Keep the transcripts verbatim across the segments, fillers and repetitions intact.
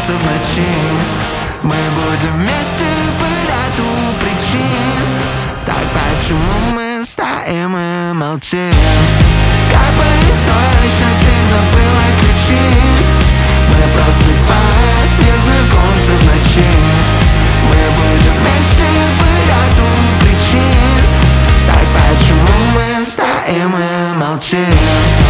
незнакомцы в ночи. Мы будем вместе по ряду причин. Так почему мы стоим и молчим? Капает дождь, а ты забыла ключи. Мы просто два незнакомца в ночи. Мы будем вместе по ряду причин. Так почему мы стоим и молчим?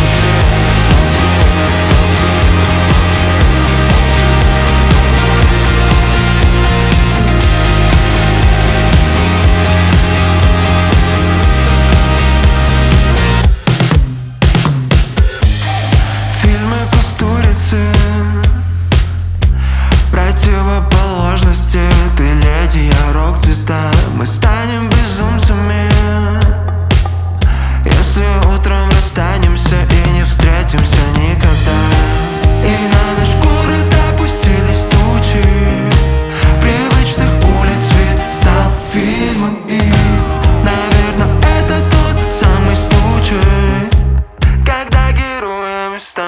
Противоположности, ты леди, я рок-звезда. Мы станем безумцами, если утром расстанемся и не встретимся никогда. И на наш город опустились тучи. Привычных улиц вид стал фильмом. И, наверное, это тот самый случай, когда героями станем